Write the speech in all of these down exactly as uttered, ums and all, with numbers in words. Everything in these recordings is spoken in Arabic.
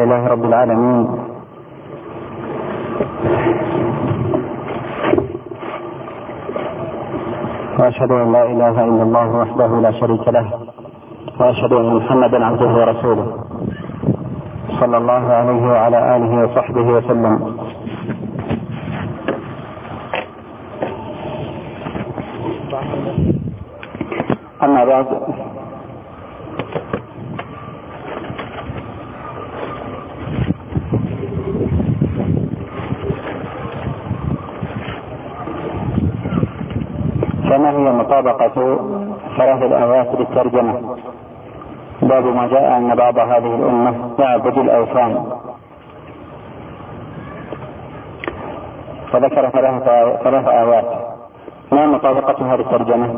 لله رب العالمين، وأشهد أن لا إله إلا الله وحده لا شريك له، وأشهد أن محمدا عبده ورسوله صلى الله عليه وعلى آله وصحبه وسلم. أما بعد، فما هي مطابقة ثلاث الآيات للترجمة؟ باب ما جاء أن بعض هذه الأمة يعبد الأوثان، فذكر ثلاث آيات. ما مطابقتها للترجمة؟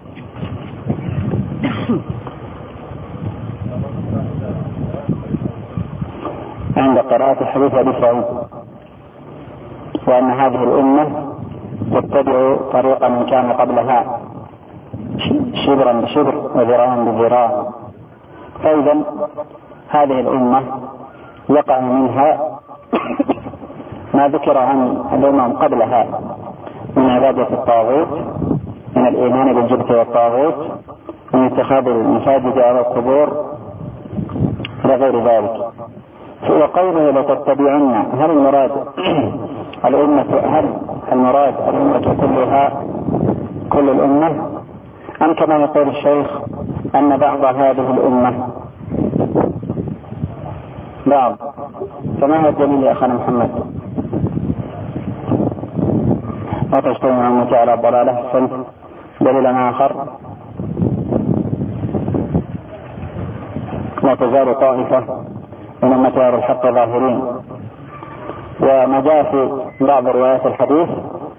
عند قراءة حديث أبي سعيد، وأن هذه الأمة تتبع طريق من كان قبلها شبرا بشبر وذراعا بذراع، فإذا هذه الأمة يقع منها ما ذكر عن الأمم قبلها من عبادة الطاغوت، من الإيمان بالجبت والطاغوت، من اتخاذ المساجد على القبور إلى غير ذلك. وقوله لتتبعن، هل المراد الأمة هل المراد الأمة كلها كل الأمة، أم كما يقول الشيخ أن بعض هذه الأمة بعض؟ فما هو الدليل يا أخانا محمد؟ لا تجتمع أمتي على الضلالة. سنت دليل آخر: لا تزال طائفة من أمتي على الحق ظاهرين. وما جاء في بعض روايات الحديث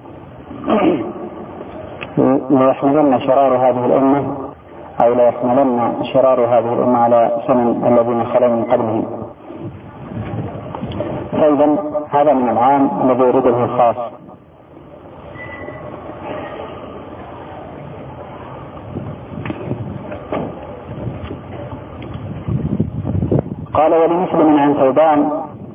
ليحملن شرار هذه الأمة، أو لا يحملن شرار هذه الأمة على سنن الذين خلوا من قبلهم. فإذا هذا من العام الذي يريده الخاص. قال: ولمسلم عن ثوبان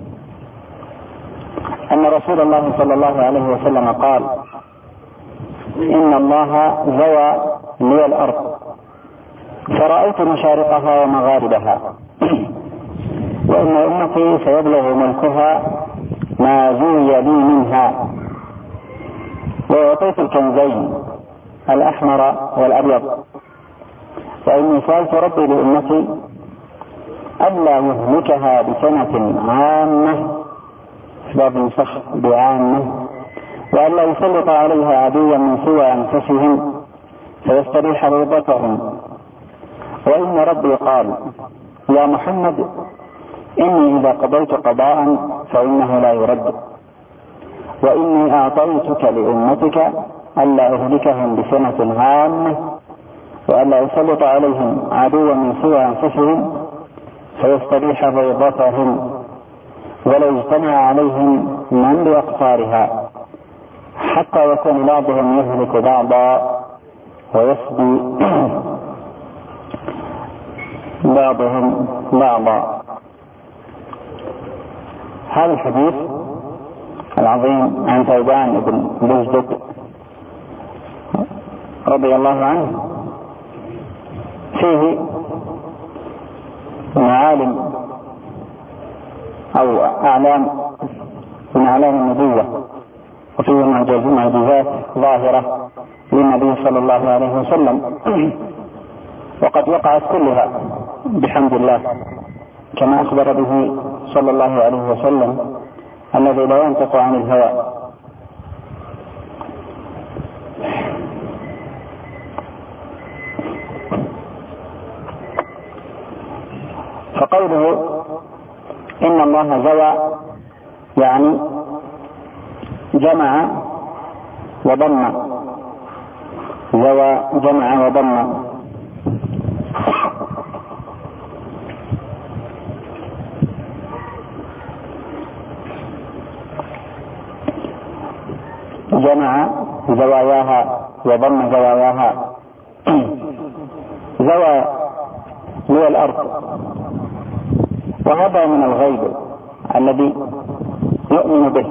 أن رسول الله صلى الله عليه وسلم قال: إن الله زوى لي الأرض فرأيت مشارقها ومغاربها، وإن أمتي سيبلغ ملكها ما زوي لي منها، وأعطيت الكنزين الأحمر والأبيض، وإني سألت ربي لأمتي ألا يهلكها بسنة عامة، باب نسخ بعامة، وألا يسلط عليها عدوا من سوى أنفسهم فيستريح بيضتهم. وإن ربي قال: يا محمد، إني إذا قضيت قضاء فإنه لا يرد، وإني أعطيتك لأمتك ألا أهلكهم بسنة عامة، وألا يسلط عليهم عدوا من سوى أنفسهم فيستريح بيضتهم، ولو اجتمع عليهم من بأقطارها حتى يكون بعضهم يهلك بعضا ويسبي بعضهم بعضا. هذا الحديث العظيم عن ثوبان بن بزدد رضي الله عنه فيه معالم أو أعلام من أعلام النبوة، وفيه معجزات ظاهرة للنبي صلى الله عليه وسلم، وقد وقعت كلها بحمد الله كما أخبر به صلى الله عليه وسلم الذي لا ينطق عن الهوى. فقوله إن الله زوى يعني جمع وضم، زوى جمع وضم. جمع زواياها وضم زواياها. زوى لي الأرض، وهذا من الغيب الذي يؤمن به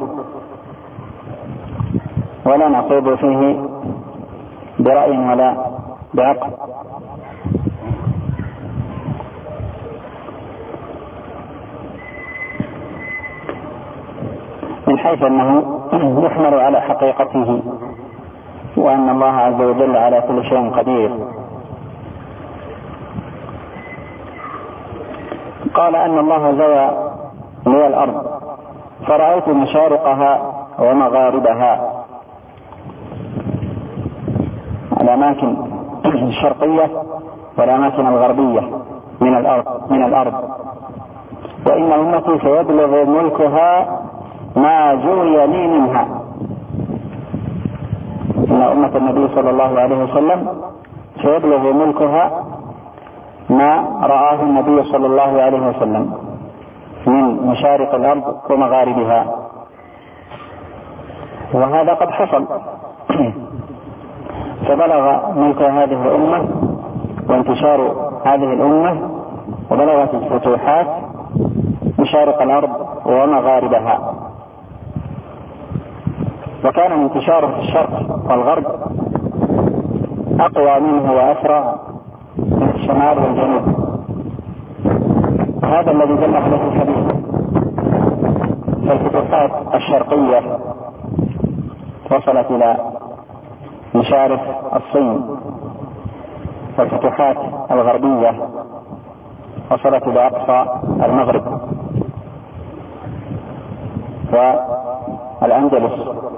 ولا نخوض فيه برأي ولا بعقل. من حيث أنه يحمل على حقيقته وأن الله عز وجل على كل شيء قدير. قال أن الله زوى لي الأرض فرأيت مشارقها ومغاربها، الأماكن الشرقية والأماكن الغربية من الأرض من الأرض وإن أمتي سيبلغ ملكها ما جوي لي منها. إن أمة النبي صلى الله عليه وسلم سيبلغ ملكها ما رآه النبي صلى الله عليه وسلم من مشارق الأرض ومغاربها، وهذا قد حصل. فبلغ ملك هذه الأمة وانتشار هذه الأمة وبلغت الفتوحات مشارق الأرض ومغاربها، وكان انتشاره في الشرق والغرب أقوى منه وأسرع من الشمال والجنوب. هذا الذي دل عليه الحديث. فالفتوحات الشرقية وصلت إلى مشارف الصين، والفتوحات الغربية وصلت إلى أقصى المغرب والأندلس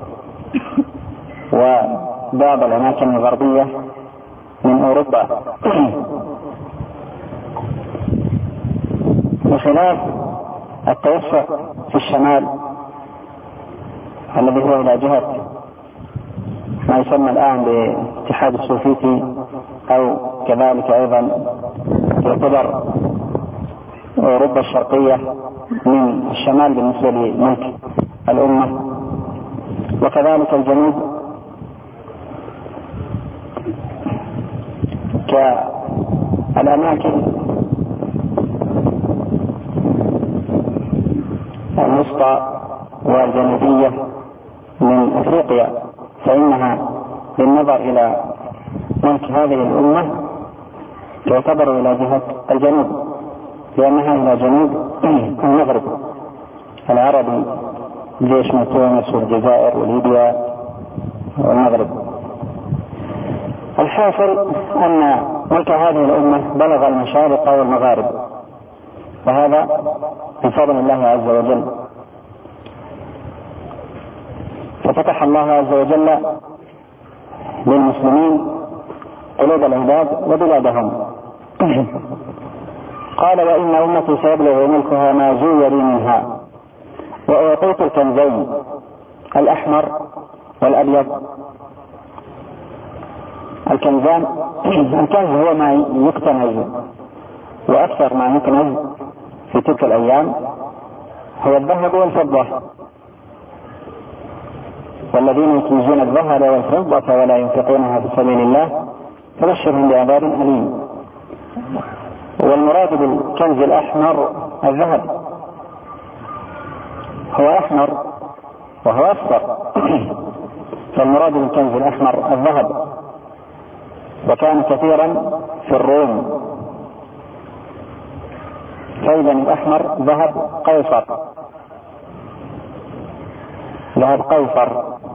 وبعض الأماكن الغربية من أوروبا، بخلاف التوسع في الشمال الذي هو إلى جهة ما يسمى الآن بالاتحاد السوفيتي، أو كذلك أيضا يعتبر أوروبا الشرقية من الشمال بالنسبة لملك الأمة، وكذلك الجنوب كالأماكن الوسطى والجنوبية من أفريقيا، فإنها بالنظر إلى ملك هذه الأمة تعتبر إلى جهة الجنوب، لأنها إلى جنوب المغرب العربي، جيش من تونس والجزائر وليبيا والمغرب. الحاصل أن ملك هذه الأمة بلغ المشارق والمغارب، وهذا بفضل الله عز وجل. ففتح الله عز وجل للمسلمين قلوب العباد وبلادهم. قال: وإن أمتي سيبلغ ملكها ما جوي لي منها، وأعطيت الكنزين الأحمر والأبيض. الكنزان، الكنز هو ما يكتنز، وأكثر ما يكنز في تلك الأيام هو الذهب والفضة، والذين يكنزون الذهب والفضة ولا ينفقونها في سبيل الله فبشرهم بعذاب أليم. والمراد بالكنز الأحمر الذهب، هو أحمر وهو أصفر، فالمراد بالكنز الأحمر الذهب، وكان كثيرا في الروم. فإذا الأحمر ذهب قيصر، ذهب قيصر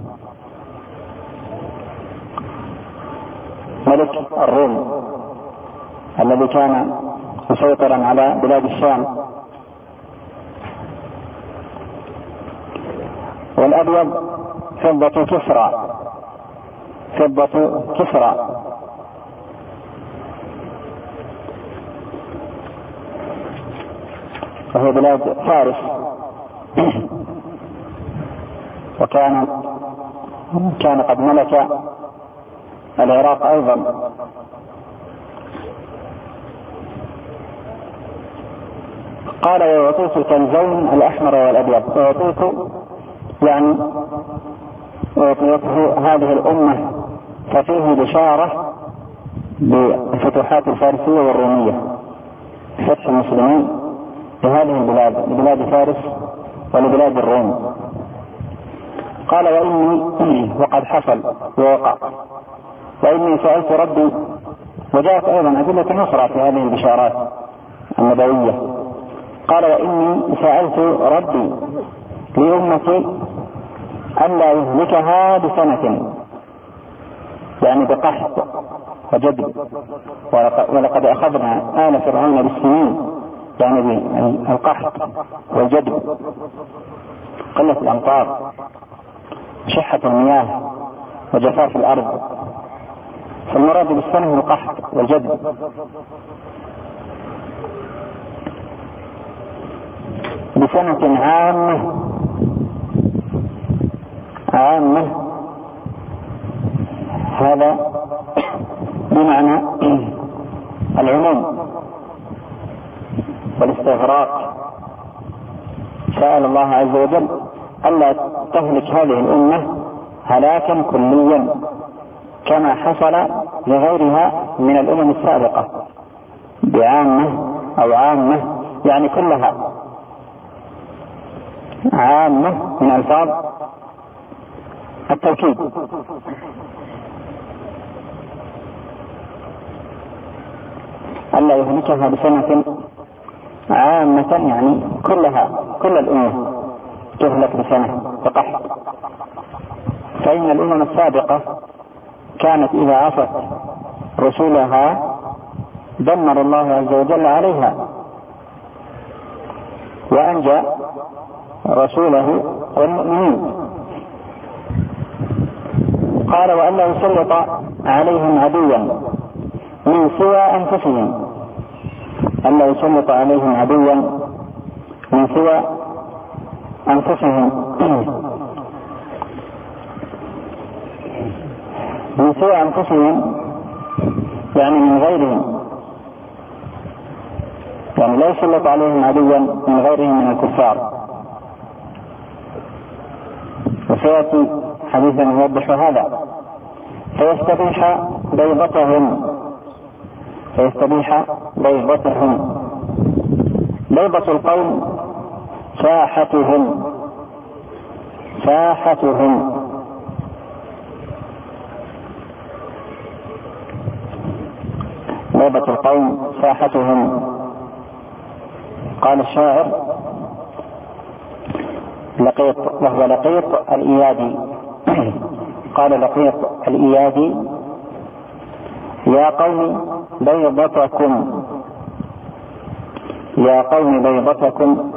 ملك الروم الذي كان مسيطرا على بلاد الشام. والأبيض فضة كسرى، فضة كسرى، وهي بلاد فارس، وكان كان قد ملك العراق أيضا. قال: وأعطيت الكنزين الأحمر والأبيض. أعطيت يعني أعطيته هذه الأمة، ففيه بشارة بالفتوحات الفارسية والرومية، فتح المسلمين لهذه البلاد، بلاد فارس ولبلاد الروم. قال وإني وقد حصل ووقع وإني سألت ربي. وجاءت أيضا أدلة أخرى في هذه البشارات النبوية. قال وإني سألت ربي لأمتي ألا يهلكها بسنة، يعني بقحط وجدب، ولقد أخذنا آل فرعون بالسنين، يعني بالقحط والجدب، قلة الأمطار، شحة المياه وجفاف الأرض. فالمراد بالسنة القحط والجدب. بسنة عامة عامة هذا بمعنى العموم والاستغراق. سأل الله عز وجل ألا تهلك هذه الأمة هلاكا كليا كما حصل لغيرها من الأمم السابقة، بعامة أو عامة يعني كلها، عامة من ألفاظ التوكيد. ألا يهلكها بسنة عامة يعني كلها، كل الأمة تهلك بسنة بقحط. فإن الأمم السابقة كانت إذا عصت رسولها دمر الله عز وجل عليها وأنجى رسوله والمؤمنين. قال وألا يسلط عليهم عدوا من سوى أنفسهم، ألا يسلط عليهم عدوا من سوى أنفسهم من سوى أنفسهم يعني من غيرهم، يعني لا يسلط عليهم عدوا من غيرهم من الكفار. وسيأتي حديثا يوضح هذا. فيستبيح بيضتهم فيستبيح بيضتهم بيضة القوم ساحتهم ساحتهم بيضة القوم ساحتهم. قال الشاعر لقيط، وهو لقيط الإيادي، قال لقيط الإيادي يا قوم بيضتكم يا قوم بيضتكم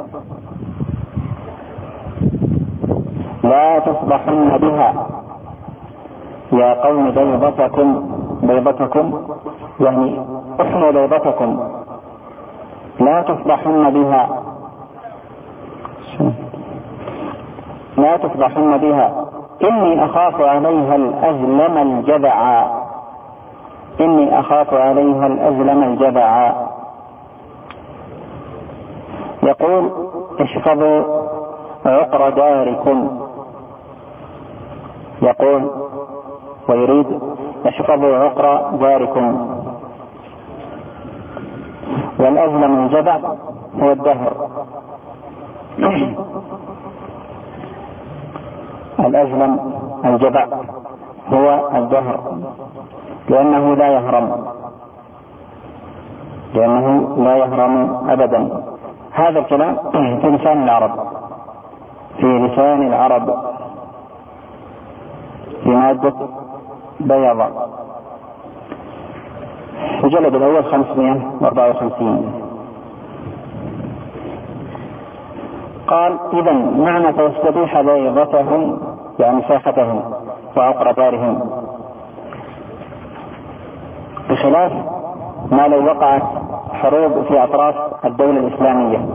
لا تصبحن بها. يا قوم بيضتكم بيضتكم يعني احموا بيضتكم لا تصبحن بها لا تصبحن بها إني أخاف عليها الأزلم الجبع إني أخاف عليها الأزلم الجبع. يقول احفظوا عقر داركم، يقول ويريد احفظوا عقر داركم. والأزلم الجبع هو الدهر. الأزلم الجبع هو الدهر لأنه لا يهرم لأنه لا يهرم أبدا. هذا الكلام في لسان العرب في لسان العرب في مادة بيضة. الجلد الأول خمسمائة وأربعة وخمسين. قال إذن معنى فيستبيح بيضتهم يعني ساحتهم وعقر دارهم، بخلاف ما لو وقعت حروب في أطراف الدولة الإسلامية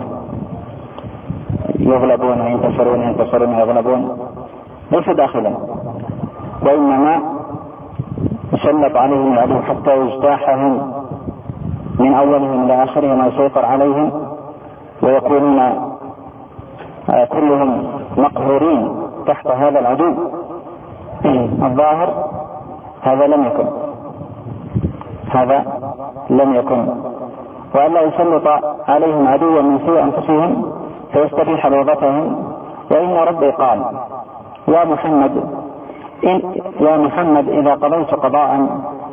يغلبون وينتصرون ينتصرون ويغلبون، ليس داخلا، وإنما يسلط عليهم العدو حتى يجتاحهم من أولهم إلى آخرهم ويسيطر عليهم ويكونون كلهم مقهورين تحت هذا العدو. الظاهر هذا لم يكن هذا لم يكن وألا يسلط عليهم عدوا من سوء أنفسهم فيستبيح بيضتهم وإن ربي قال يا محمد إن يا محمد إذا قضيت قضاء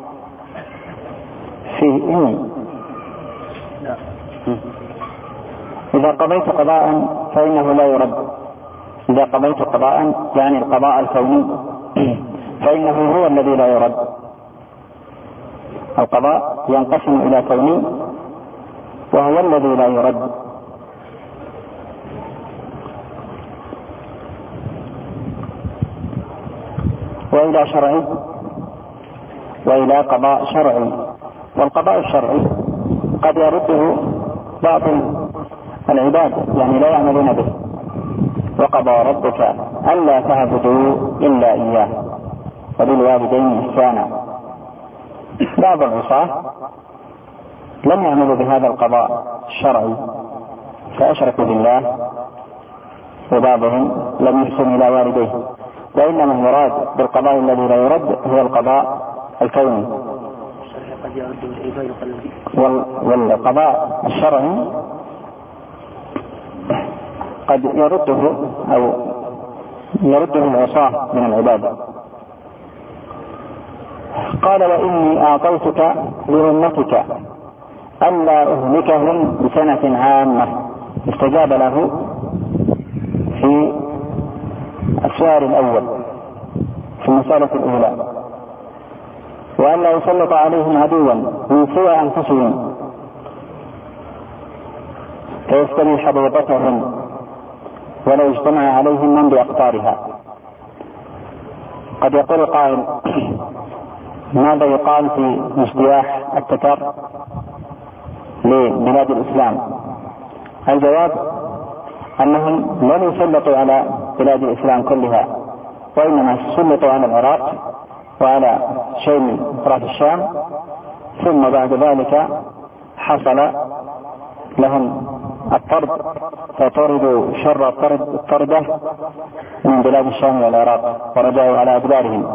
فيه إني إذا قضيت قضاء فإنه لا يرد. إذا قضيت قضاء يعني القضاء الكوني فإنه هو الذي لا يرد. القضاء ينقسم إلى كوني وهو الذي لا يرد. وإلى شرعي وإلى قضاء شرعي. والقضاء الشرعي قد يرده بعض العباد يعني لا يعملون به. وقضى ربك ألا تعبدوا إلا إياه وبالوالدين إحسانا. بعض العصاة لم يعملوا بهذا القضاء الشرعي فأشركوا بالله، وبعضهم لم يحسن إلى والديه. وإنما المراد بالقضاء الذي لا يرد هو القضاء الكوني. والقضاء الشرعي قد يرده أو يرده العصاة من العبادة. قال وإني أعطيتك لأمتك ألا أهلكهم بسنة عامة. استجاب له في السؤال الأول في المسألة الأولى، وألا يسلط عليهم عدوا من سوى أنفسهم فيستبيح بيضتهم ولو اجتمع عليهم من بأقطارها. قد يقول القائل ماذا يقال في اجتياح التتار لبلاد الإسلام؟ الجواب أنهم لم يسلطوا على بلاد الإسلام كلها، وإنما سلطوا على العراق وعلى شيء من أطراف الشام، ثم بعد ذلك حصل لهم الطرد فطردوا شر الطردة من بلاد الشام والعراق ورجعوا على أدبارهم.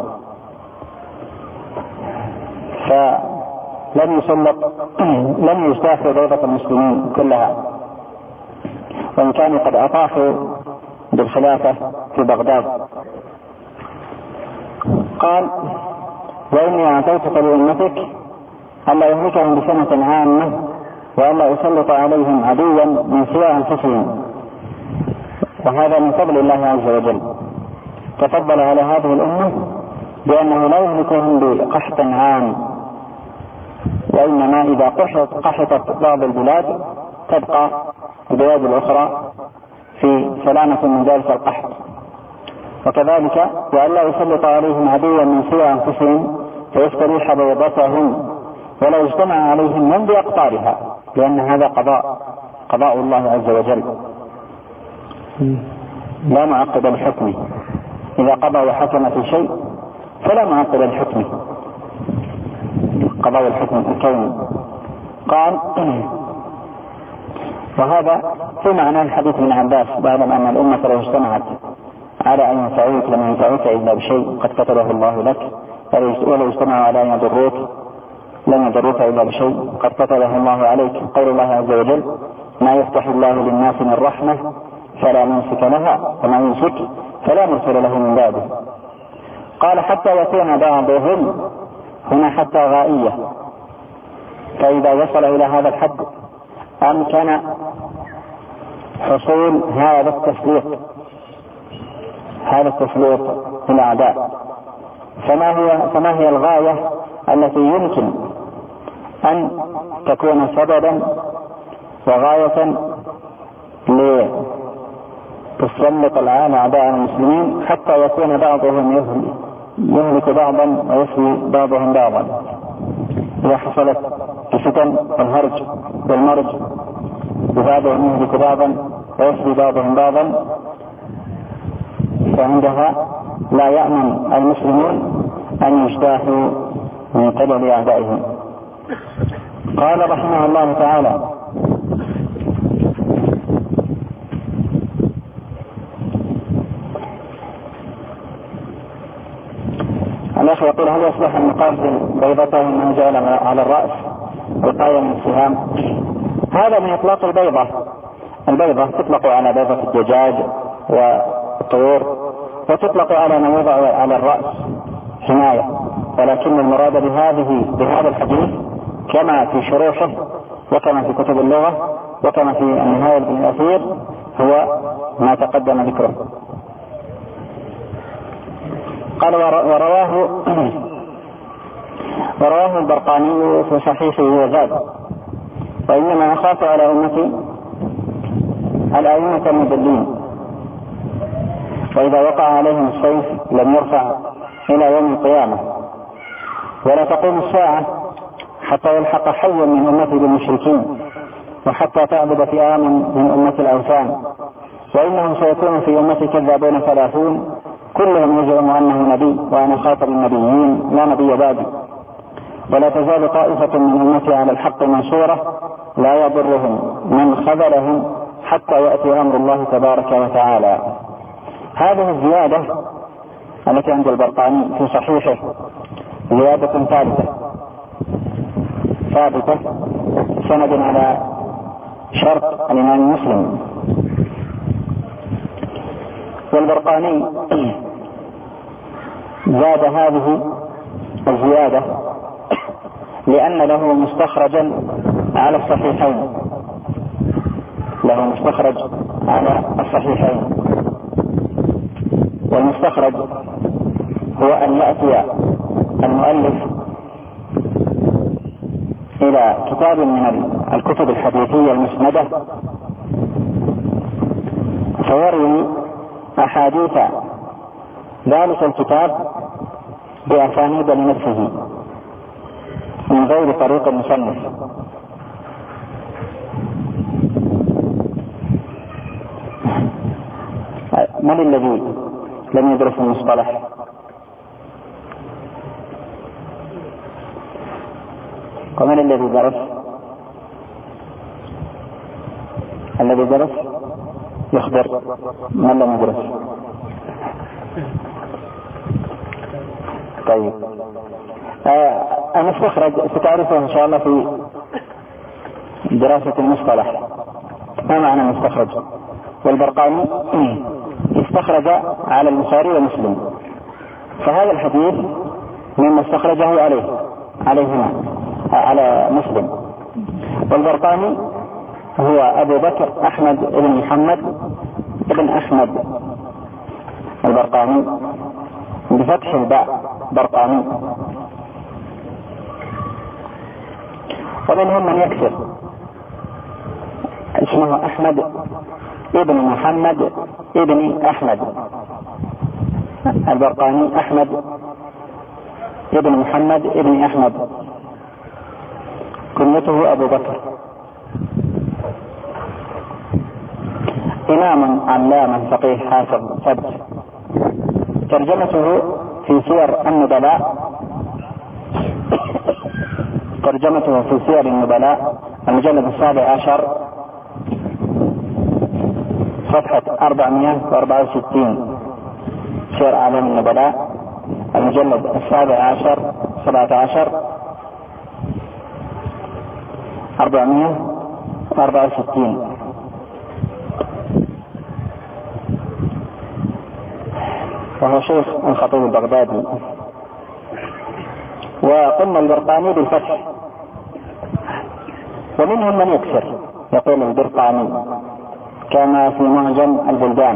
فلم يسلط لم يستافوا بيضة المسلمين كلها، وإن كانوا قد أطاحوا بالخلافة في بغداد. قال وإني أعطيتك لأمتك ألا يهلكهم بسنة عامة وألا يسلط عليهم عدوا من سوى أنفسهم، وهذا من فضل الله عز وجل. تفضل على هذه الأمة بأنه لا يهلكهم بقحط عام، وإنما إذا قحطت بعض البلاد تبقى البلاد الأخرى في سلامة من ذلك القحط. وكذلك وألا يسلط عليهم عدوا من سوى أنفسهم فيستريح بيضتهم ولو اجتمع عليهم من بأقطارها، لأن هذا قضاء قضاء الله عز وجل لا معقب لحكمه. إذا قضى وحكم في شيء فلا معقب لحكمه، قضاء الحكم الكوني. قال وهذا في معنى الحديث من عباس بعد أن الأمة لو اجتمعت على أن ينفعوك لم ينفعوك إلا بشيء قد كتبه الله لك، ولو اجتمعوا على أن يضروك لم يضروك إلا بشيء قد كتبه الله عليك. قول الله عز وجل ما يفتح الله للناس من رحمة فلا ممسك لها وما يمسك فلا مرسل له من بعده. قال حتى يكون بعضهم هنا حتى غائية، فإذا وصل إلى هذا الحد أمكن حصول هذا التسليط هذا التسليط في الأعداء. فما هي فما هي الغاية التي يمكن أن تكون سببا وغاية لتسلط الآن أعداء المسلمين حتى يكون بعضهم يهلك بعضا ويسوي بعضهم بعضا؟ إذا حصلت الفتن والهرج والمرج وبعضهم يهلك بعضا ويسوي بعضهم بعضا، فعندها لا يأمن المسلمون أن يجتاحوا من قبل أعدائهم. قال رحمه الله تعالى الأخ يقول هل يصلح أن نقابل بيضته من جعل على الرأس وقاية من السهام؟ هذا من إطلاق البيضة. البيضة تطلق على بيضة الدجاج والطيور، وتطلق على ما يوضع على الرأس حماية، ولكن المراد بهذه بهذا الحديث كما في شروحه وكما في كتب اللغة وكما في النهاية لابن الأثير هو ما تقدم ذكره. قال ورواه ورواه البرقاني في صحيحه وزاد: وإنما أخاف على أمتي الأئمة المضلين، وإذا وقع عليهم السيف لم يرفع إلى يوم القيامة، ولا تقوم الساعة حتى يلحق حي من أمتي بالمشركين، وحتى تعبد فئام من أمة الأوثان، وإنهم سيكون في أمتي كذابون ثلاثون كلهم يزعم أنه نبي وأنا خاطب النبيين لا نبي بعدي، ولا تزال طائفة من أمتي على الحق منصورة لا يضرهم من خذلهم حتى يأتي أمر الله تبارك وتعالى. هذه الزيادة التي عند البرقاني في صحيحه زيادة ثابتة ثابتة سند على شرط الإمام مسلم. والبرقاني زاد هذه الزيادة لأن له مستخرجا على الصحيحين له مستخرج على الصحيحين والمستخرج هو أن يأتي المؤلف إلى كتاب من الكتب الحديثية المسندة فيروي أحاديث ذلك الكتاب بأسانيد لنفسه من غير طريق المصنف، من الذي لم يدرس المصطلح؟ ومن الذي درس؟ الذي درس يخبر من لم يدرس. طيب آه المستخرج ستعرفه إن شاء الله في دراسة المصطلح. ما معنى المستخرج؟ والبرقاني استخرج على البخاري ومسلم، فهذا الحديث مما استخرجه عليه عليهما على مسلم. والبرقاني هو أبو بكر أحمد بن محمد بن أحمد البرقاني بفتح الباء برقاني. ومنهم من يكسر اسمه أحمد ابن محمد ابن أحمد البرقاني أحمد ابن محمد ابن أحمد كنيته أبو بكر، إمام علام فقيه حافظ ثبت. ترجمته في سير النبلاء ترجمته في سير النبلاء المجلد السابع عشر صفحة أربعمائة وأربعة وستين، سير أعلام النبلاء المجلد السابع عشر سبعة عشر أربعمائة وأربعة وستين. وهو شيخ الخطيب البغدادي. وقلنا البرقاني بالفتح. ومنهم من يكسر يقول البرقاني كما في معجم البلدان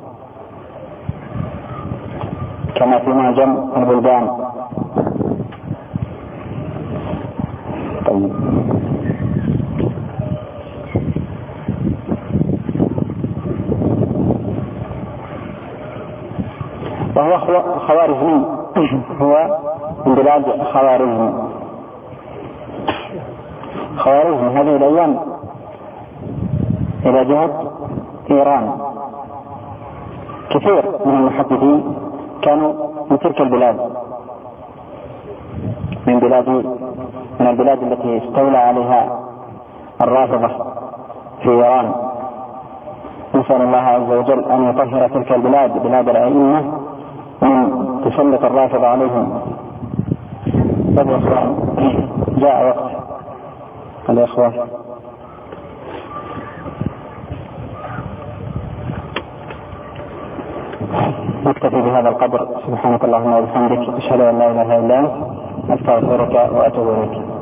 كما في معجم البلدان. طيب وهو خوارزمي هو من بلاد خوارزم. خوارزم هذه الأيام إلى جهة إيران. كثير من المحدثين كانوا من تلك البلاد، من بلاد من البلاد التي استولى عليها الرافضة في إيران. نسأل الله عز وجل أن يطهر تلك البلاد بلاد الأئمة من تسلط الرافضة عليهم. طيب يا أخوان، جاء وقت الإخوة نكتفي بهذا القدر. سبحانك اللهم وبحمدك، أشهد أن لا إله إلا أنت، أستغفرك وأتوب إليك.